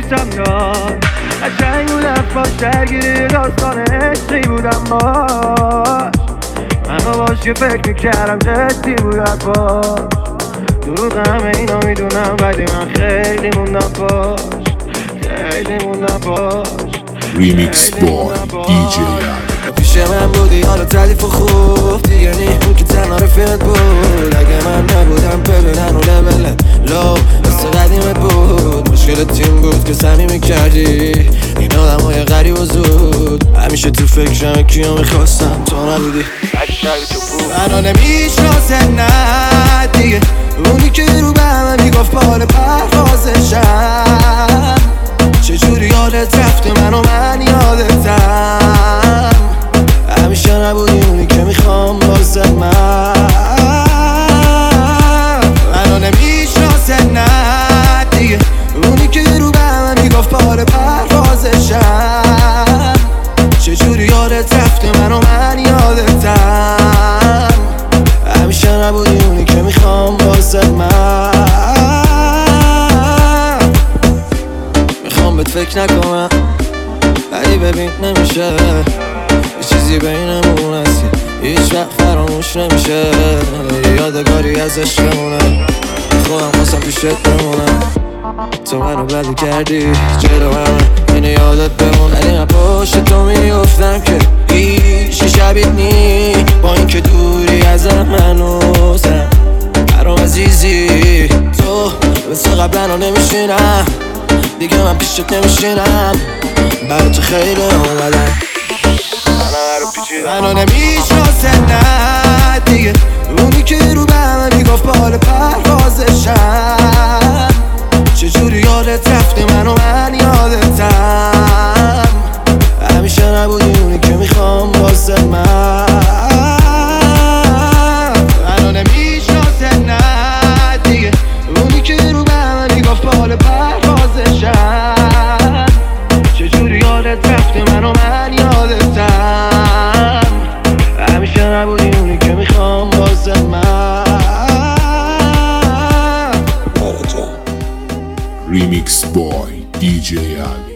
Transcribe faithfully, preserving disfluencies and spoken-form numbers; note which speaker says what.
Speaker 1: دوستم داشت، قشنگ بودم باش، درگیری داستان عشقی بودم باش. اما باش که فکر میکردم جدی بود حرفاش. دروغ همه اینا میدونم ولی من خیلی موندم باش، خیلی موندم باش.
Speaker 2: ریمیکس بای دی جی
Speaker 3: پیش من بودی حالا تعریف و خوب دیگه نی، اون که تنها رفیقت بود. اگه من نبودم ببینن و لبل لو مثل قدیمت بود. مشکل تیم بود که صمیمی کردی این آدم های غریب و زود. همیشه تو فکرم کیو میخواستم تو نبودی. منو نمیشناسه نه دیگه، اونی که رو به همه میگفت بال پروازشم. چجوری یادت رفته منو من یادتم. همیشه نبودی اونی که میخوام واسه من. منو نمیشناسه نه دیگه، اونی که رو به همه میگفت بال پروازشم. چجوری یادت رفته منو من یادتم. همیشه نبودی اونی که میخوام واسه من. میخوام بهت فکر نکنم ولی ببین نمیشه، یه چیزی بینمون هست هیچ وقت فراموش نمیشه. یادگاری از عشقمونه، خودم خواستم پیشت بمونم. تو منو بلو کردی جلو همه اینه یادت بمون. ولی من پشت تو میفتم که هیچ شبیه نی، با این که دوری ازم منوزم برام عزیزی. تو مثل قبلا نمیشینم دیگه، من پیشت نمیشینم برای تو خیلی اومدم. منو نمیشناسه نه دیگه، اونی که رو به همه میگفت بال پروازشم. چجوری یادت رفته منو من یادتم. همیشه نبودی اونی که میخوام واسه من. منو نمیشناسه نه دیگه، اونی که رو به همه میگفت بال پروازشم. چجوری یادت رفته منو من یادتم. همیشه نبودی اونی که میخوام واسه من.
Speaker 2: ریمیکس بای دی جی